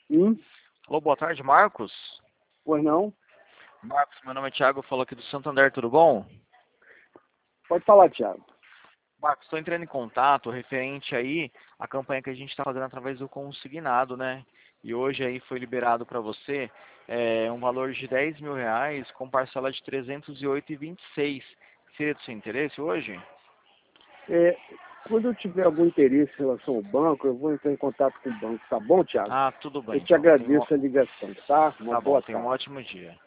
Hum? Alô, boa tarde, Marcos. Pois não? Marcos, meu nome é Thiago, eu falo aqui do Santander, tudo bom? Pode falar, Thiago. Marcos, estou entrando em contato referente aí à campanha que a gente está fazendo através do consignado, né? E hoje aí foi liberado para você um valor de R$ 10.000 com parcela de 308,26. Seria do seu interesse hoje? É, quando eu tiver algum interesse em relação ao banco, eu vou entrar em contato com o banco, tá bom, Thiago? Ah, tudo bem Eu te então. agradeço a ligação, tá? Uma Tá bom, boa tenha um tarde. ótimo dia.